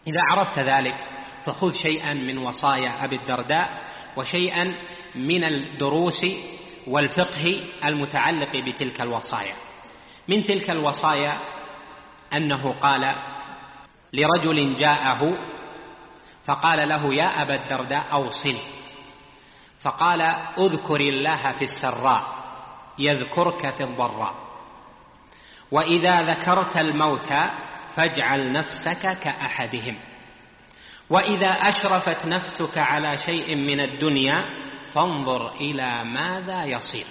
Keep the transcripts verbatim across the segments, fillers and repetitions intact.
إذا عرفت ذلك فخذ شيئا من وصايا أبي الدرداء وشيئا من الدروس والفقه المتعلق بتلك الوصايا. من تلك الوصايا أنه قال لرجل جاءه فقال له: يا أبا الدرداء أوصني. فقال: اذكر الله في السراء يذكرك في الضراء، وإذا ذكرت الموت فاجعل نفسك كأحدهم، وإذا أشرفت نفسك على شيء من الدنيا فانظر إلى ماذا يصير.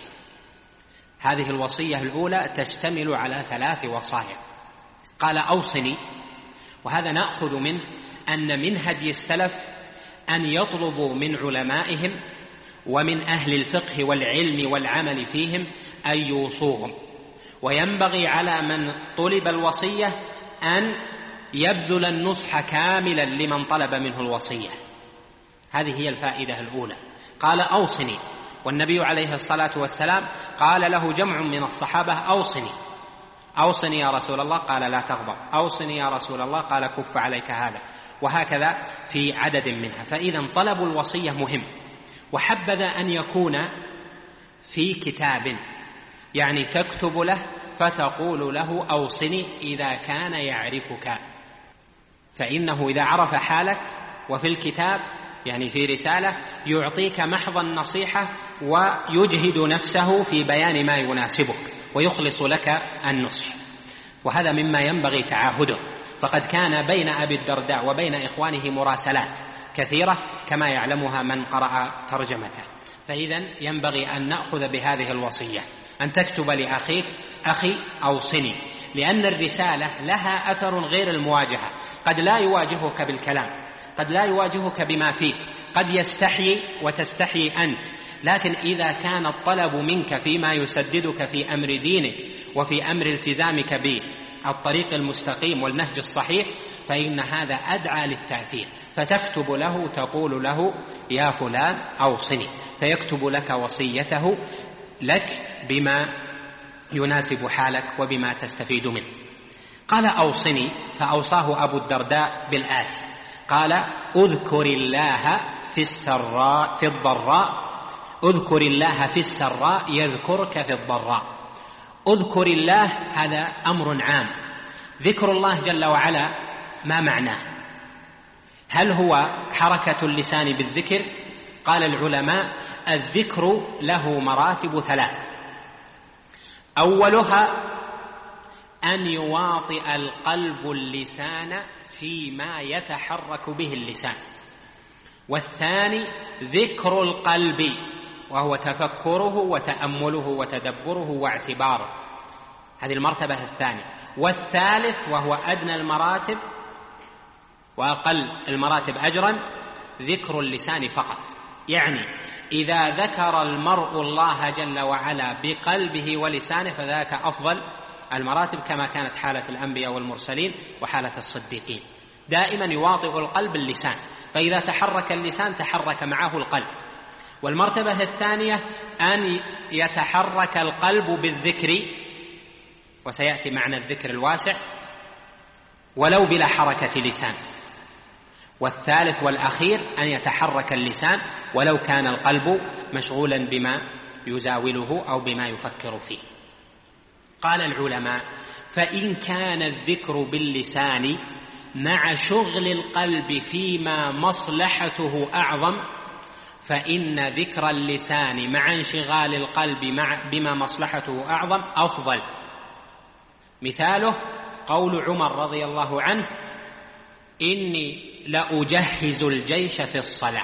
هذه الوصية الأولى تشتمل على ثلاث وصايا. قال: أوصني، وهذا نأخذ منه أن من هدي السلف أن يطلبوا من علمائهم ومن أهل الفقه والعلم والعمل فيهم أن يوصوهم، وينبغي على من طلب الوصية أن يبذل النصح كاملا لمن طلب منه الوصية. هذه هي الفائدة الأولى. قال: أوصني، والنبي عليه الصلاة والسلام قال له جمع من الصحابة: أوصني أوصني يا رسول الله، قال: لا تغضب. أوصني يا رسول الله، قال: كف عليك هذا. وهكذا في عدد منها. فإذا طلب الوصية مهم، وحبذا أن يكون في كتاب، يعني تكتب له فتقول له: أوصني، إذا كان يعرفك، فإنه إذا عرف حالك وفي الكتاب يعني في رسالة يعطيك محض النصيحة ويجهد نفسه في بيان ما يناسبك ويخلص لك النصح، وهذا مما ينبغي تعاهده. فقد كان بين أبي الدرداء وبين إخوانه مراسلات كثيرة كما يعلمها من قرأ ترجمته. فإذا ينبغي أن نأخذ بهذه الوصية، أن تكتب لأخيك: أخي أوصني، لأن الرسالة لها أثر غير المواجهة. قد لا يواجهك بالكلام، قد لا يواجهك بما فيك، قد يستحيي وتستحيي أنت، لكن إذا كان الطلب منك فيما يسددك في أمر دينك وفي أمر التزامك بالطريق المستقيم والنهج الصحيح فإن هذا أدعى للتأثير. فتكتب له تقول له: يا فلان أوصني، فيكتب لك وصيته لك بما يناسب حالك وبما تستفيد منه. قال: أوصني، فأوصاه أبو الدرداء بالآتي: قال: اذكر الله في السراء في الضراء اذكر الله في السراء يذكرك في الضراء. اذكر الله هذا أمر عام. ذكر الله جل وعلا ما معناه؟ هل هو حركة اللسان بالذكر؟ قال العلماء: الذكر له مراتب ثلاث. أولها أن يواطئ القلب اللسان فيما يتحرك به اللسان، والثاني ذكر القلب وهو تفكره وتأمله وتدبره واعتباره، هذه المرتبة الثانية. والثالث وهو أدنى المراتب وأقل المراتب أجرا ذكر اللسان فقط، يعني إذا ذكر المرء الله جل وعلا بقلبه ولسانه فذاك أفضل المراتب، كما كانت حالة الأنبياء والمرسلين وحالة الصديقين. دائما يواطئ القلب اللسان، فإذا تحرك اللسان تحرك معه القلب. والمرتبة الثانية أن يتحرك القلب بالذكر، وسيأتي معنى الذكر الواسع، ولو بلا حركة لسان. والثالث والأخير أن يتحرك اللسان ولو كان القلب مشغولا بما يزاوله أو بما يفكر فيه. قال العلماء: فإن كان الذكر باللسان مع شغل القلب فيما مصلحته أعظم فإن ذكر اللسان مع انشغال القلب مع بما مصلحته أعظم أفضل. مثاله قول عمر رضي الله عنه: إني لأجهز الجيش في الصلاة.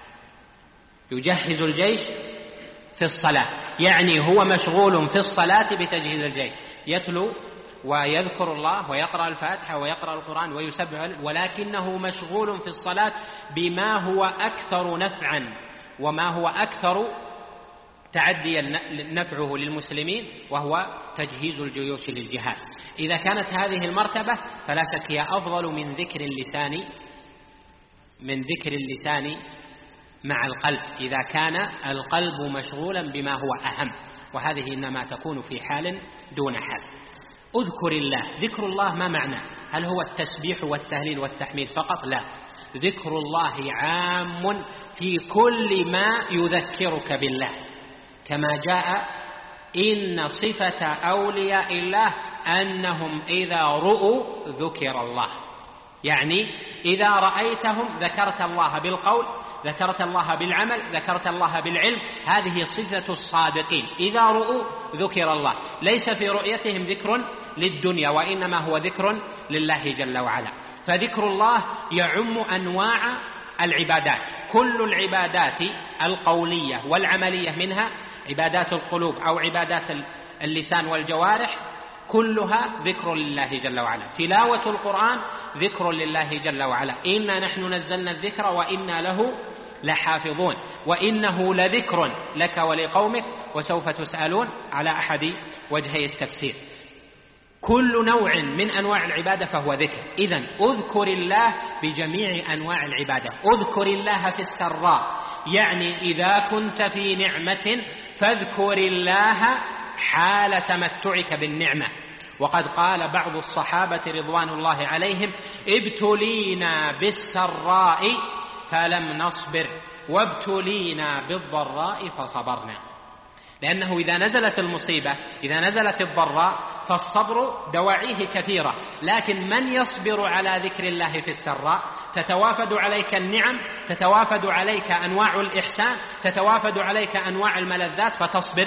يجهز الجيش في الصلاة، يعني هو مشغول في الصلاة بتجهيز الجيش، يتلو ويذكر الله ويقرأ الفاتحة ويقرأ القرآن ويسبح، ولكنه مشغول في الصلاة بما هو أكثر نفعا وما هو أكثر تعديا نفعه للمسلمين، وهو تجهيز الجيوش للجهاد. إذا كانت هذه المرتبة فلا شك هي أفضل من ذكر اللسان من ذكر اللسان مع القلب، إذا كان القلب مشغولا بما هو أهم، وهذه إنما تكون في حال دون حال. اذكر الله، ذكر الله ما معنى؟ هل هو التسبيح والتهليل والتحميد فقط؟ لا، ذكر الله عام في كل ما يذكرك بالله، كما جاء إن صفة أولياء الله أنهم إذا رؤوا ذكر الله، يعني إذا رأيتهم ذكرت الله بالقول، ذكرت الله بالعمل، ذكرت الله بالعلم. هذه صفة الصادقين، إذا رؤوا ذكر الله، ليس في رؤيتهم ذكر للدنيا، وإنما هو ذكر لله جل وعلا. فذكر الله يعم أنواع العبادات، كل العبادات القولية والعملية منها عبادات القلوب أو عبادات اللسان والجوارح كلها ذكر لله جل وعلا. تلاوة القرآن ذكر لله جل وعلا، إنا نحن نزلنا الذكر وإنا له لحافظون، وإنه لذكر لك ولقومك وسوف تسألون، على أحد وجهي التفسير. كل نوع من أنواع العبادة فهو ذكر. إذن أذكر الله بجميع أنواع العبادة. أذكر الله في السراء، يعني إذا كنت في نعمة فاذكر الله حال تمتعك بالنعمة. وقد قال بعض الصحابة رضوان الله عليهم: ابتلينا بالسراء فلم نصبر وابتلينا بالضراء فصبرنا. لأنه إذا نزلت المصيبة، إذا نزلت الضراء، فالصبر دواعيه كثيرة، لكن من يصبر على ذكر الله في السراء تتوافد عليك النعم، تتوافد عليك أنواع الإحسان، تتوافد عليك أنواع الملذات، فتصبر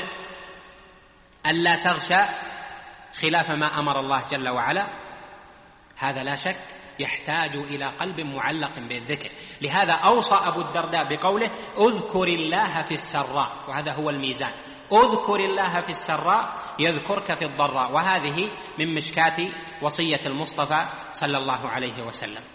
ألا تغشى خلاف ما أمر الله جل وعلا. هذا لا شك يحتاج إلى قلب معلق بالذكر. لهذا أوصى أبو الدرداء بقوله: اذكر الله في السراء، وهذا هو الميزان. اذكر الله في السراء يذكرك في الضراء، وهذه من مشكاة وصية المصطفى صلى الله عليه وسلم.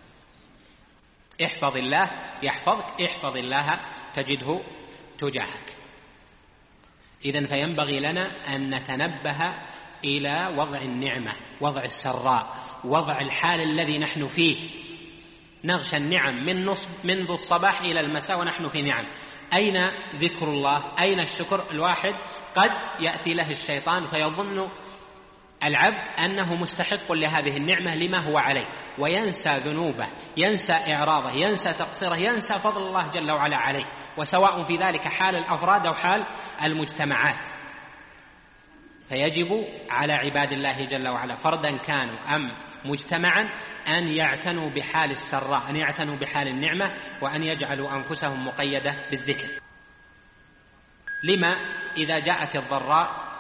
احفظ الله يحفظك، احفظ الله تجده تجاهك. إذن فينبغي لنا أن نتنبه إلى وضع النعمة، وضع السراء، وضع الحال الذي نحن فيه. نغشى النعم من نصب منذ الصباح إلى المساء ونحن في نعم. أين ذكر الله؟ أين الشكر؟ الواحد قد يأتي له الشيطان فيظن العبد أنه مستحق لهذه النعمة لما هو عليه، وينسى ذنوبه، ينسى إعراضه، ينسى تقصيره، ينسى فضل الله جل وعلا عليه، وسواء في ذلك حال الأفراد أو حال المجتمعات. فيجب على عباد الله جل وعلا فردا كانوا أم مجتمعا أن يعتنوا بحال السراء، أن يعتنوا بحال النعمة، وأن يجعلوا أنفسهم مقيدة بالذكر. لما إذا جاءت الضراء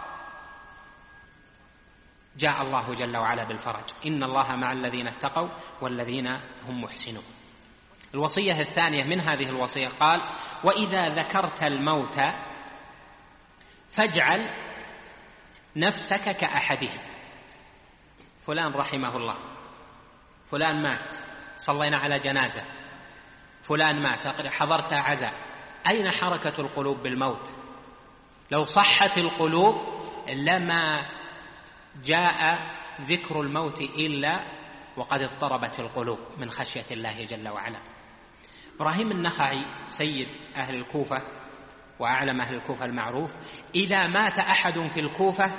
جاء الله جل وعلا بالفرج: إن الله مع الذين اتقوا والذين هم محسنون. الوصية الثانية من هذه الوصية قال: وإذا ذكرت الموت فاجعل نفسك كأحدهم. فلان رحمه الله، فلان مات، صلينا على جنازة، فلان مات، حضرت عزاء. أين حركة القلوب بالموت؟ لو صحت القلوب لما جاء ذكر الموت إلا وقد اضطربت القلوب من خشية الله جل وعلا. إبراهيم النخعي سيد أهل الكوفة وأعلم أهل الكوفة المعروف، إذا مات أحد في الكوفة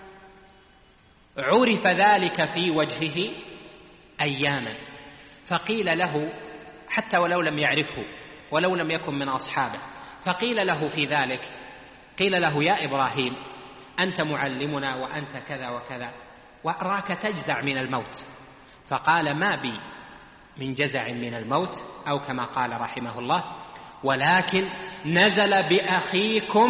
عرف ذلك في وجهه أياما، فقيل له حتى ولو لم يعرفه ولو لم يكن من أصحابه، فقيل له في ذلك، قيل له: يا إبراهيم أنت معلمنا وأنت كذا وكذا، وأراك تجزع من الموت. فقال: ما بي من جزع من الموت، أو كما قال رحمه الله: ولكن نزل بأخيكم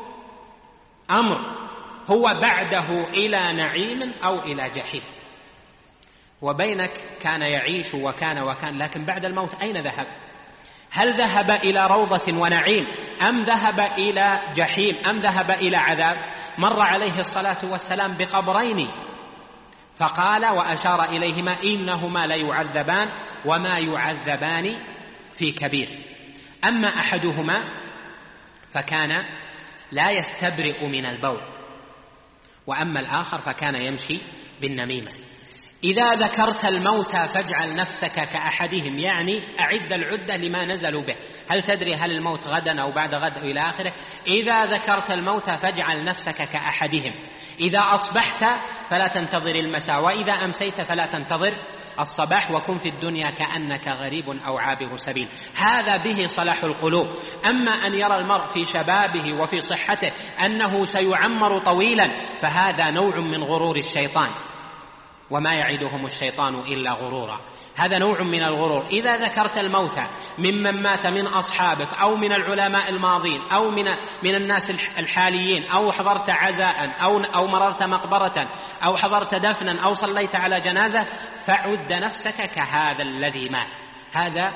أمر هو بعده إلى نعيم أو إلى جحيم. وبينك كان يعيش وكان وكان، لكن بعد الموت أين ذهب؟ هل ذهب إلى روضة ونعيم، أم ذهب إلى جحيم، أم ذهب إلى عذاب؟ مر عليه الصلاة والسلام بقبرين فقال وأشار إليهما: إنهما ليعذبان وما يعذبان في كبير. أما أحدهما فكان لا يستبرئ من البول، وأما الآخر فكان يمشي بالنميمة. إذا ذكرت الموت فاجعل نفسك كأحدهم، يعني أعد العدة لما نزلوا به. هل تدري هل الموت غدا أو بعد غد إلى آخره؟ إذا ذكرت الموت فاجعل نفسك كأحدهم. إذا أصبحت فلا تنتظر المساء، وإذا أمسيت فلا تنتظر الصباح، وكن في الدنيا كأنك غريب أو عابر سبيل. هذا به صلاح القلوب. أما أن يرى المرء في شبابه وفي صحته أنه سيعمر طويلا فهذا نوع من غرور الشيطان، وما يعدهم الشيطان إلا غرورا. هذا نوع من الغرور. إذا ذكرت الموت ممن مات من أصحابك أو من العلماء الماضين أو من من الناس الحاليين، أو حضرت عزاء أو أو مررت مقبرة أو حضرت دفنا أو صليت على جنازة، فعد نفسك كهذا الذي مات. هذا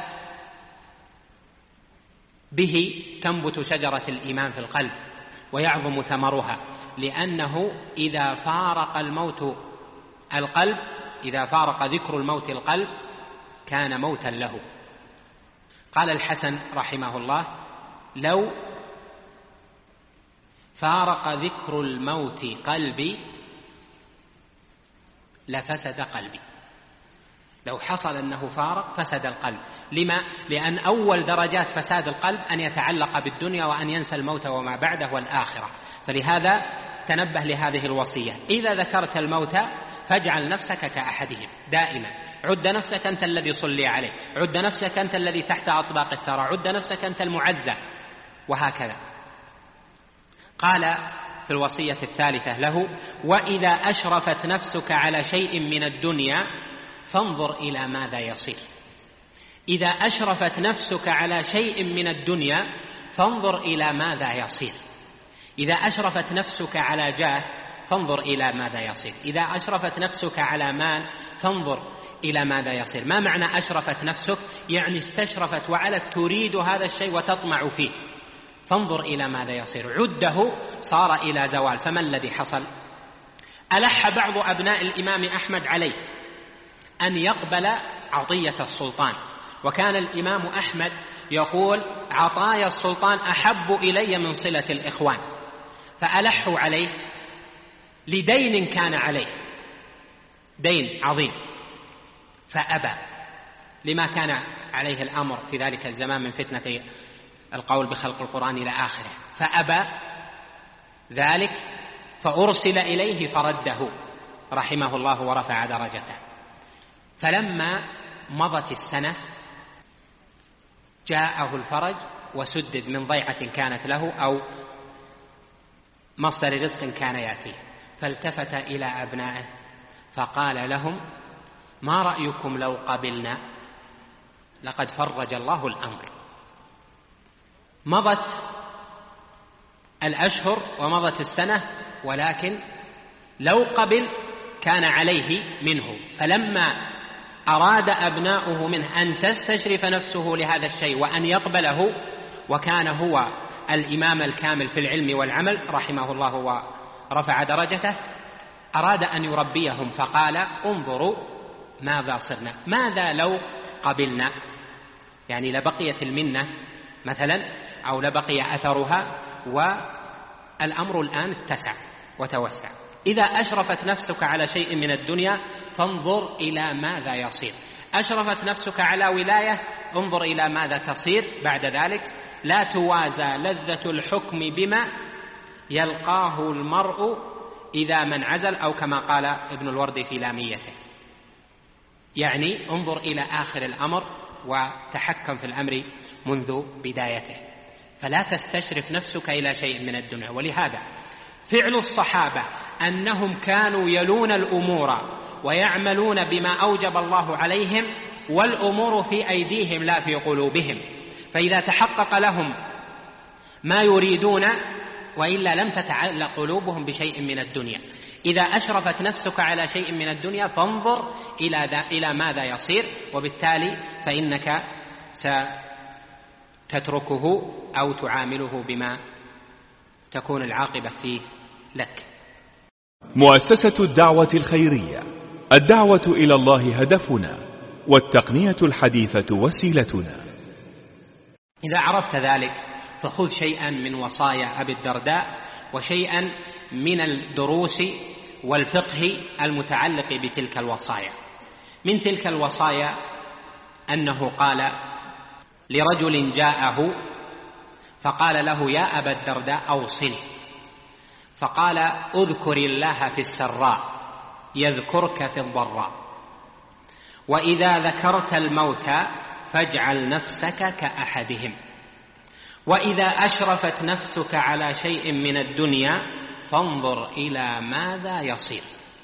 به تنبت شجرة الإيمان في القلب ويعظم ثمرها، لأنه إذا فارق الموت القلب، إذا فارق ذكر الموت القلب كان موتا له. قال الحسن رحمه الله: لو فارق ذكر الموت قلبي لفسد قلبي. لو حصل أنه فارق فسد القلب. لما؟ لأن أول درجات فساد القلب أن يتعلق بالدنيا وأن ينسى الموت وما بعده والآخرة. فلهذا تنبه لهذه الوصية: إذا ذكرت الموت فاجعل نفسك كأحدهم دائما. عد نفسك أنت الذي صلي عليه، عد نفسك أنت الذي تحت أطباق الثرى، عد نفسك أنت المعزى، وهكذا. قال في الوصية الثالثة له: وإذا أشرفت نفسك على شيء من الدنيا فانظر إلى ماذا يصير. إذا أشرفت نفسك على شيء من الدنيا فانظر إلى ماذا يصير. إذا أشرفت نفسك على جاه فانظر إلى ماذا يصير. إذا أشرفت نفسك على مال فانظر إلى ماذا يصير. ما معنى أشرفت نفسك؟ يعني استشرفت وعلت تريد هذا الشيء وتطمع فيه. فانظر إلى ماذا يصير. عده صار إلى زوال. فما الذي حصل؟ ألح بعض أبناء الإمام أحمد عليه أن يقبل عطية السلطان، وكان الإمام أحمد يقول: عطايا السلطان أحب إلي من صلة الإخوان. فألحوا عليه لدين كان عليه، دين عظيم، فأبى لما كان عليه الأمر في ذلك الزمان من فتنة القول بخلق القرآن إلى آخره. فأبى ذلك، فأرسل إليه فرده رحمه الله ورفع درجته. فلما مضت السنة جاءه الفرج وسدد من ضيعة كانت له أو مصدر رزق كان يأتيه، فالتفت إلى أبنائه فقال لهم: ما رأيكم لو قبلنا؟ لقد فرج الله الأمر. مضت الأشهر ومضت السنة، ولكن لو قبل كان عليه منه. فلما أراد أبناؤه منه أن تستشرف نفسه لهذا الشيء وأن يقبله، وكان هو الإمام الكامل في العلم والعمل رحمه الله ورفع درجته، أراد أن يربيهم فقال: انظروا ماذا صرنا، ماذا لو قبلنا؟ يعني لبقيت المنة مثلا أو لبقي أثرها، والأمر الآن اتسع وتوسع. إذا أشرفت نفسك على شيء من الدنيا فانظر إلى ماذا يصير. أشرفت نفسك على ولاية، انظر إلى ماذا تصير بعد ذلك. لا توازى لذة الحكم بما يلقاه المرء إذا من عزل، أو كما قال ابن الوردي في لاميته. يعني انظر إلى آخر الأمر وتحكم في الأمر منذ بدايته، فلا تستشرف نفسك إلى شيء من الدنيا. ولهذا فعل الصحابة أنهم كانوا يلون الأمور ويعملون بما أوجب الله عليهم، والأمور في أيديهم لا في قلوبهم. فإذا تحقق لهم ما يريدون، وإلا لم تتعلق قلوبهم بشيء من الدنيا. إذا أشرفت نفسك على شيء من الدنيا فانظر إلى, إلى ماذا يصير، وبالتالي فإنك ستتركه أو تعامله بما تكون العاقبة فيه لك. مؤسسة الدعوة الخيرية، الدعوة إلى الله هدفنا، والتقنية الحديثة وسيلتنا. إذا عرفت ذلك فخذ شيئا من وصايا أبي الدرداء وشيئا من الدروس والفقه المتعلق بتلك الوصايا. من تلك الوصايا أنه قال لرجل جاءه فقال له: يا أبا الدرداء أوصني. فقال: اذكر الله في السراء يذكرك في الضراء، وإذا ذكرت الموت فاجعل نفسك كأحدهم، وإذا أشرفت نفسك على شيء من الدنيا فانظر إلى ماذا يصير.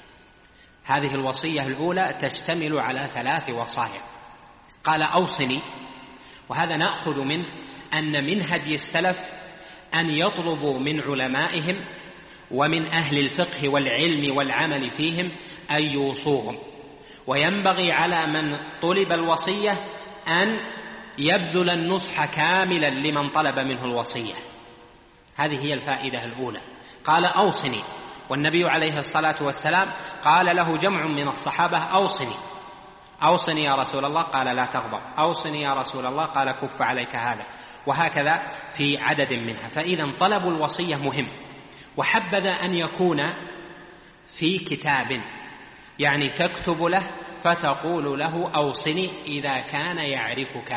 هذه الوصية الأولى تشتمل على ثلاث وصايا. قال: أوصني. وهذا نأخذ منه أن من هدي السلف أن يطلبوا من علمائهم ومن أهل الفقه والعلم والعمل فيهم أن يوصوهم، وينبغي على من طلب الوصية أن يبذل النصح كاملا لمن طلب منه الوصية. هذه هي الفائدة الأولى. قال: أوصني، والنبي عليه الصلاة والسلام قال له جمع من الصحابة: أوصني أوصني يا رسول الله، قال: لا تغضب. أوصني يا رسول الله، قال: كف عليك هذا. وهكذا في عدد منها. فإذا طلب الوصية مهم، وحبذا أن يكون في كتاب، يعني تكتب له فتقول له: أوصني، إذا كان يعرفك،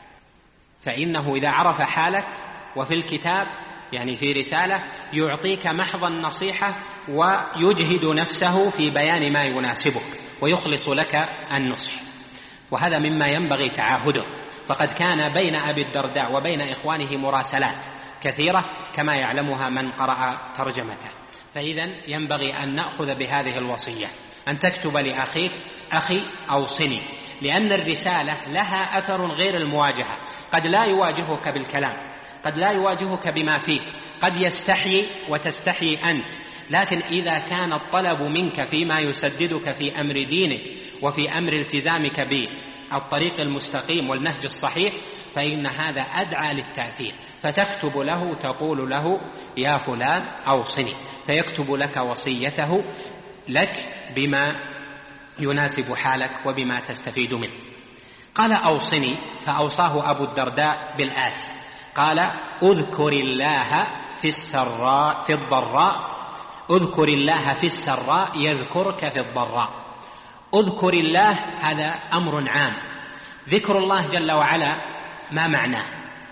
فإنه إذا عرف حالك وفي الكتاب يعني في رسالة يعطيك محض النصيحة ويجهد نفسه في بيان ما يناسبك ويخلص لك النصح. وهذا مما ينبغي تعاهده، فقد كان بين أبي الدرداء وبين إخوانه مراسلات كثيرة كما يعلمها من قرأ ترجمته. فإذا ينبغي أن نأخذ بهذه الوصية، أن تكتب لأخيك: أخي أوصني، لأن الرسالة لها أثر غير المواجهة. قد لا يواجهك بالكلام، قد لا يواجهك بما فيك، قد يستحيي وتستحيي أنت، لكن إذا كان الطلب منك فيما يسددك في أمر دينك وفي أمر التزامك بالطريق المستقيم والنهج الصحيح فإن هذا أدعى للتأثير. فتكتب له تقول له: يا فلان أوصني، فيكتب لك وصيته لك بما يناسب حالك وبما تستفيد منه. قال: أوصني، فأوصاه أبو الدرداء بالآتي: قال: اذكر الله في السراء في الضراء اذكر الله في السراء يذكرك في الضراء. اذكر الله هذا أمر عام. ذكر الله جل وعلا ما معناه؟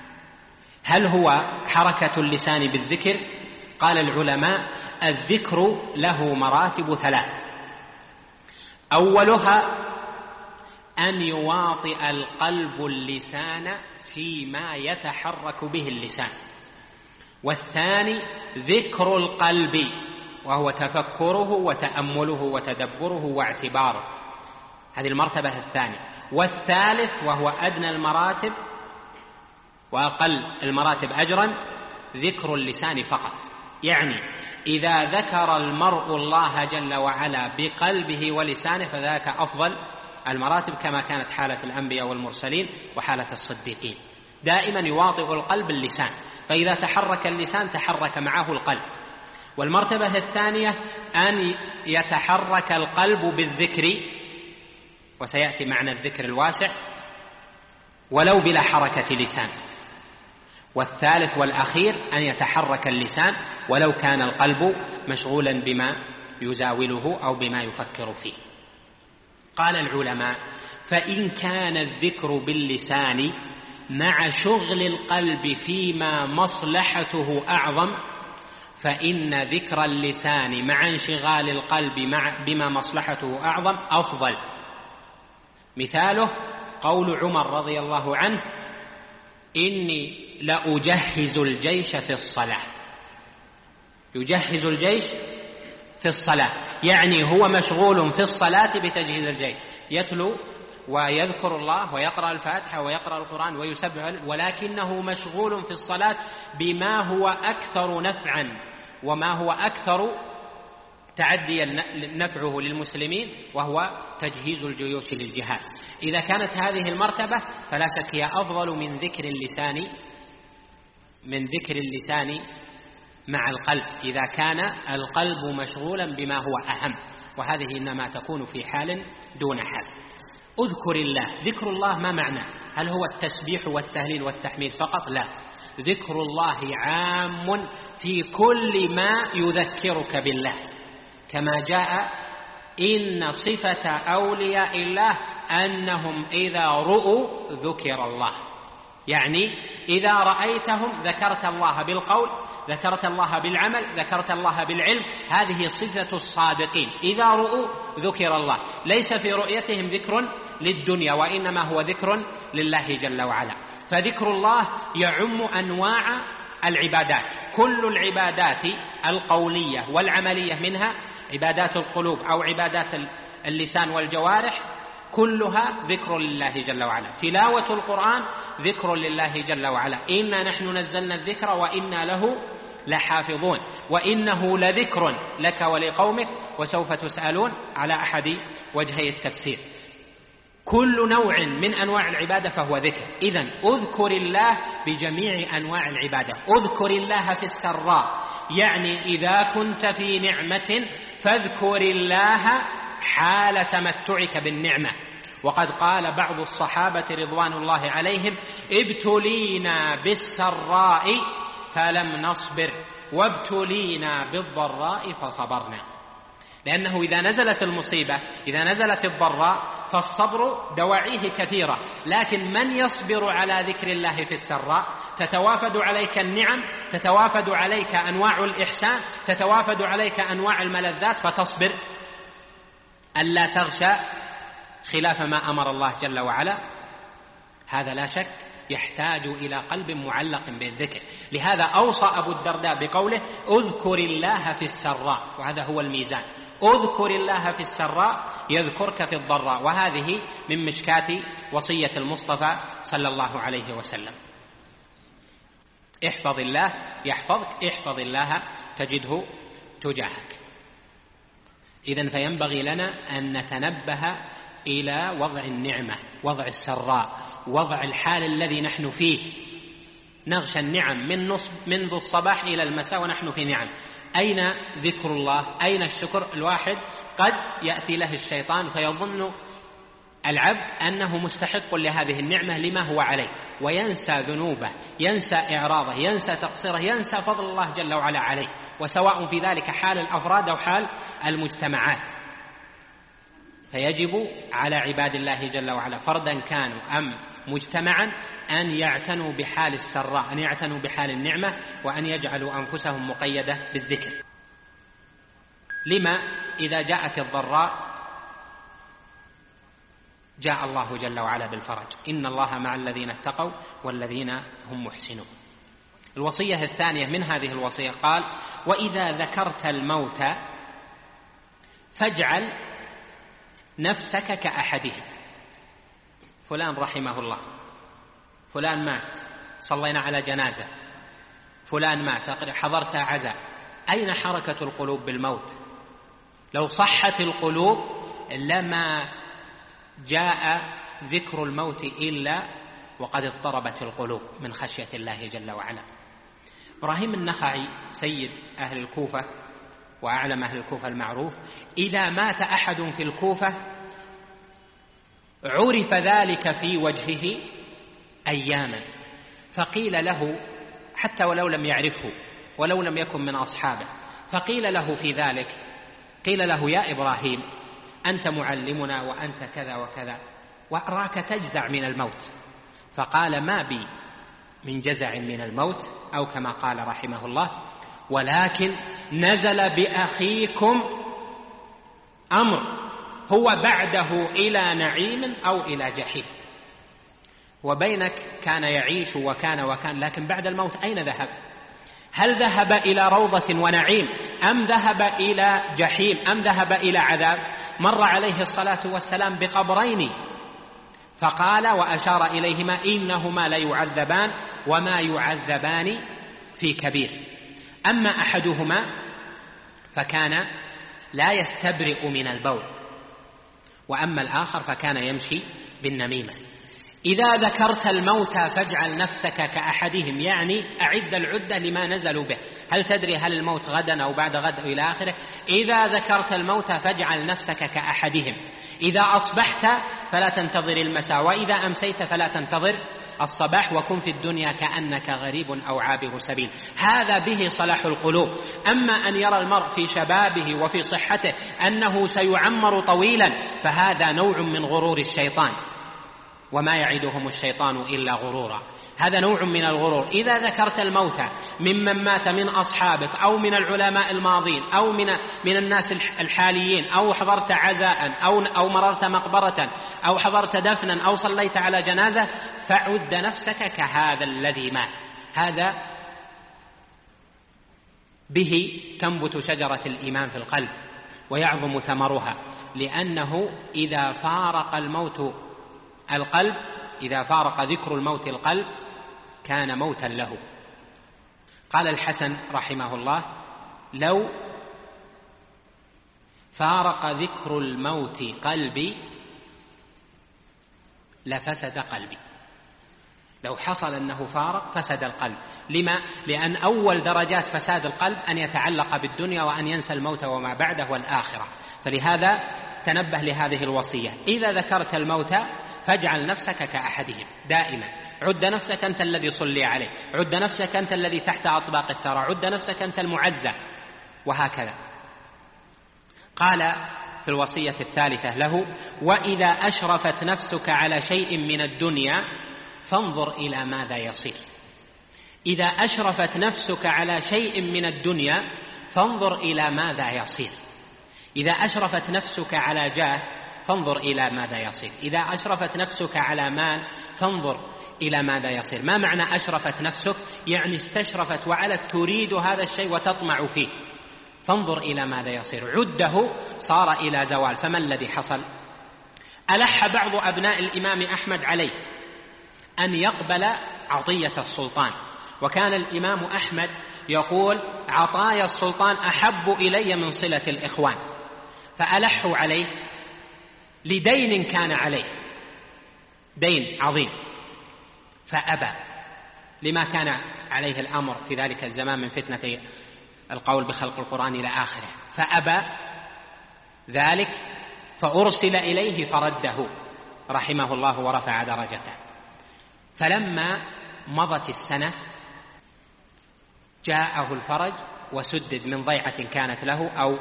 هل هو حركة اللسان بالذكر؟ قال العلماء: الذكر له مراتب ثلاث. أولها أن يواطئ القلب اللسان فيما يتحرك به اللسان، والثاني ذكر القلب وهو تفكره وتأمله وتدبره واعتباره، هذه المرتبة الثانية. والثالث وهو أدنى المراتب وأقل المراتب أجرا ذكر اللسان فقط، يعني إذا ذكر المرء الله جل وعلا بقلبه ولسانه فذاك أفضل المراتب، كما كانت حالة الأنبياء والمرسلين وحالة الصديقين. دائما يواطئ القلب اللسان، فإذا تحرك اللسان تحرك معه القلب. والمرتبة الثانية أن يتحرك القلب بالذكر، وسيأتي معنى الذكر الواسع، ولو بلا حركة لسان. والثالث والأخير أن يتحرك اللسان ولو كان القلب مشغولا بما يزاوله أو بما يفكر فيه. قال العلماء: فإن كان الذكر باللسان مع شغل القلب فيما مصلحته أعظم فإن ذكر اللسان مع انشغال القلب مع بما مصلحته أعظم أفضل. مثاله قول عمر رضي الله عنه: إني لأجهز الجيش في الصلاة. يجهز الجيش في الصلاة، يعني هو مشغول في الصلاة بتجهيز الجيش، يتلو ويذكر الله ويقرأ الفاتحة ويقرأ القرآن ويسبح، ولكنه مشغول في الصلاة بما هو أكثر نفعا وما هو أكثر تعدي نفعه للمسلمين، وهو تجهيز الجيوش للجهاد. إذا كانت هذه المرتبة فلا شك هي أفضل من ذكر اللسان من ذكر اللسان مع القلب، إذا كان القلب مشغولا بما هو أهم، وهذه إنما تكون في حال دون حال. اذكر الله، ذكر الله ما معنى؟ هل هو التسبيح والتهليل والتحميد فقط؟ لا، ذكر الله عام في كل ما يذكرك بالله، كما جاء: إن صفة أولياء الله أنهم إذا رؤوا ذكر الله، يعني إذا رأيتهم ذكرت الله بالقول، ذكرت الله بالعمل، ذكرت الله بالعلم. هذه صفة الصادقين، إذا رؤوا ذكر الله، ليس في رؤيتهم ذكر للدنيا، وإنما هو ذكر لله جل وعلا. فذكر الله يعم أنواع العبادات، كل العبادات القولية والعملية، منها عبادات القلوب أو عبادات اللسان والجوارح، كلها ذكر لله جل وعلا. تلاوة القرآن ذكر لله جل وعلا، إنا نحن نزلنا الذكر وإنا له لحافظون، وإنه لذكر لك ولقومك وسوف تسألون، على أحد وجهي التفسير. كل نوع من أنواع العبادة فهو ذكر. إذن أذكر الله بجميع أنواع العبادة. أذكر الله في السراء، يعني إذا كنت في نعمة فاذكر الله حال تمتعك بالنعمة. وقد قال بعض الصحابة رضوان الله عليهم: ابتلينا بالسراء فلم نصبر وابتلينا بالضراء فصبرنا. لأنه إذا نزلت المصيبة، إذا نزلت الضراء، فالصبر دواعيه كثيرة، لكن من يصبر على ذكر الله في السراء تتوافد عليك النعم، تتوافد عليك أنواع الإحسان، تتوافد عليك أنواع الملذات، فتصبر ألا تغشى خلاف ما أمر الله جل وعلا. هذا لا شك يحتاج إلى قلب معلق بالذكر. لهذا أوصى أبو الدرداء بقوله: اذكر الله في السراء، وهذا هو الميزان. اذكر الله في السراء يذكرك في الضراء، وهذه من مشكاة وصية المصطفى صلى الله عليه وسلم. احفظ الله يحفظك، احفظ الله تجده تجاهك. إذن فينبغي لنا أن نتنبه إلى وضع النعمة، وضع السراء، وضع الحال الذي نحن فيه. نغشى النعم من نصب منذ الصباح إلى المساء ونحن في نعم. أين ذكر الله؟ أين الشكر؟ الواحد قد يأتي له الشيطان فيظن العبد أنه مستحق لهذه النعمة لما هو عليه، وينسى ذنوبه، ينسى إعراضه، ينسى تقصيره، ينسى فضل الله جل وعلا عليه، وسواء في ذلك حال الأفراد أو حال المجتمعات. فيجب على عباد الله جل وعلا فردا كانوا أم مجتمعا أن يعتنوا بحال السراء، أن يعتنوا بحال النعمة، وأن يجعلوا أنفسهم مقيدة بالذكر. لما إذا جاءت الضراء جاء الله جل وعلا بالفرج: إن الله مع الذين اتقوا والذين هم محسنون. الوصية الثانية من هذه الوصية قال: وإذا ذكرت الموت فاجعل نفسك كأحدهم. فلان رحمه الله، فلان مات، صلينا على جنازة، فلان مات، حضرت عزاء. أين حركة القلوب بالموت؟ لو صحت القلوب لما جاء ذكر الموت إلا وقد اضطربت القلوب من خشية الله جل وعلا. إبراهيم النخعي سيد أهل الكوفة وأعلم أهل الكوفة المعروف، إذا مات أحد في الكوفة عرف ذلك في وجهه أياما، فقيل له حتى ولو لم يعرفه ولو لم يكن من أصحابه، فقيل له في ذلك، قيل له: يا إبراهيم أنت معلمنا وأنت كذا وكذا، وأراك تجزع من الموت. فقال: ما بي من جزع من الموت، أو كما قال رحمه الله: ولكن نزل بأخيكم أمر هو بعده إلى نعيم أو إلى جحيم. وبينك كان يعيش وكان وكان، لكن بعد الموت أين ذهب؟ هل ذهب إلى روضة ونعيم، أم ذهب إلى جحيم، أم ذهب إلى عذاب؟ مر عليه الصلاة والسلام بقبرين فقال وأشار إليهما: إنهما ليعذبان وما يعذبان في كبير. أما أحدهما فكان لا يستبرئ من البول، وأما الآخر فكان يمشي بالنميمة. إذا ذكرت الموت فاجعل نفسك كأحدهم، يعني أعد العدة لما نزلوا به. هل تدري هل الموت غدا أو بعد غد إلى آخره؟ إذا ذكرت الموت فاجعل نفسك كأحدهم. إذا أصبحت فلا تنتظر المساء، وإذا أمسيت فلا تنتظر الصباح، وكن في الدنيا كأنك غريب أو عابر سبيل. هذا به صلاح القلوب. أما أن يرى المرء في شبابه وفي صحته أنه سيعمر طويلا، فهذا نوع من غرور الشيطان، وما يعدهم الشيطان إلا غرورا. هذا نوع من الغرور. إذا ذكرت الموت ممن مات من أصحابك أو من العلماء الماضين أو من, من الناس الحاليين، أو حضرت عزاء أو, أو مررت مقبرة أو حضرت دفنا أو صليت على جنازة، فعد نفسك كهذا الذي مات. هذا به تنبت شجرة الإيمان في القلب ويعظم ثمرها، لأنه إذا فارق الموت القلب، إذا فارق ذكر الموت القلب كان موتا له. قال الحسن رحمه الله: لو فارق ذكر الموت قلبي لفسد قلبي. لو حصل أنه فارق فسد القلب. لما؟ لأن أول درجات فساد القلب أن يتعلق بالدنيا وأن ينسى الموت وما بعده والآخرة. فلهذا تنبه لهذه الوصية: إذا ذكرت الموت فاجعل نفسك كأحدهم دائما. عد نفسك أنت الذي صلي عليه، عد نفسك أنت الذي تحت أطباق الثرى، عد نفسك أنت المعزى، وهكذا. قال في الوصية الثالثة له: وإذا أشرفت نفسك على شيء من الدنيا فانظر إلى ماذا يصير. إذا أشرفت نفسك على شيء من الدنيا فانظر إلى ماذا يصير. إذا أشرفت نفسك على جاه فانظر إلى ماذا يصير. إذا أشرفت نفسك على مال فانظر إلى ماذا يصير. ما معنى أشرفت نفسك؟ يعني استشرفت وعلت تريد هذا الشيء وتطمع فيه. فانظر إلى ماذا يصير. عده صار إلى زوال. فما الذي حصل؟ ألح بعض أبناء الإمام أحمد عليه أن يقبل عطية السلطان، وكان الإمام أحمد يقول: عطايا السلطان أحب إلي من صلة الإخوان. فألحوا عليه لدين كان عليه، دين عظيم، فأبى لما كان عليه الأمر في ذلك الزمان من فتنة القول بخلق القرآن إلى آخره. فأبى ذلك فأرسل إليه فرده رحمه الله ورفع درجته. فلما مضت السنة جاءه الفرج وسدد من ضيعة كانت له أو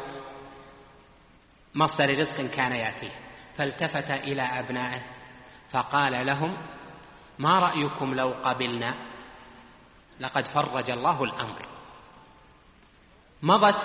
مصدر رزق كان يأتيه، فالتفت إلى أبنائه فقال لهم: ما رأيكم لو قبلنا؟ لقد فرج الله الأمر. مضت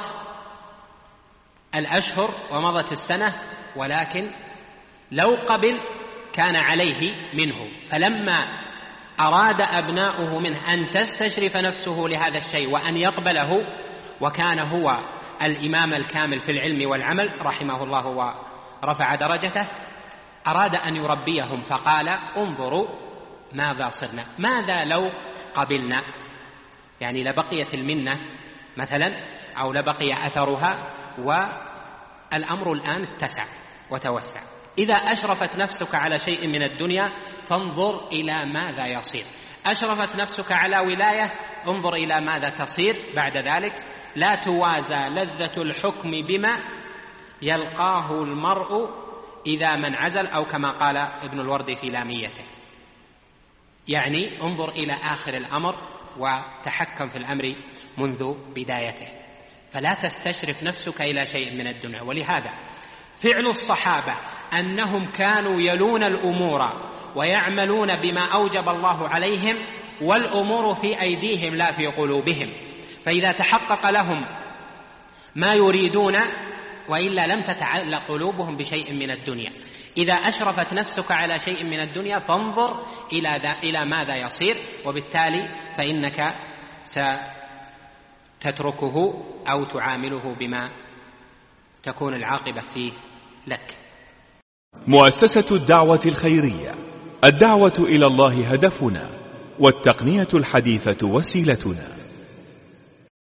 الأشهر ومضت السنة، ولكن لو قبل كان عليه منه. فلما أراد أبناؤه منه أن تستشرف نفسه لهذا الشيء وأن يقبله، وكان هو الإمام الكامل في العلم والعمل رحمه الله ورفع درجته، أراد أن يربيهم فقال: انظروا ماذا صرنا، ماذا لو قبلنا؟ يعني لبقيت المنة مثلا أو لبقي أثرها، والأمر الآن اتسع وتوسع. إذا أشرفت نفسك على شيء من الدنيا فانظر إلى ماذا يصير. أشرفت نفسك على ولاية، انظر إلى ماذا تصير بعد ذلك. لا توازى لذة الحكم بما يلقاه المرء إذا من عزل، أو كما قال ابن الوردي في لاميته. يعني انظر إلى آخر الأمر وتحكم في الأمر منذ بدايته، فلا تستشرف نفسك إلى شيء من الدنيا. ولهذا فعل الصحابة أنهم كانوا يلون الأمور ويعملون بما أوجب الله عليهم، والأمور في أيديهم لا في قلوبهم. فإذا تحقق لهم ما يريدون، وإلا لم تتعلق قلوبهم بشيء من الدنيا. إذا أشرفت نفسك على شيء من الدنيا فانظر إلى, إلى ماذا يصير، وبالتالي فإنك ستتركه أو تعامله بما تكون العاقبة فيه لك. مؤسسة الدعوة الخيرية، الدعوة إلى الله هدفنا، والتقنية الحديثة وسيلتنا.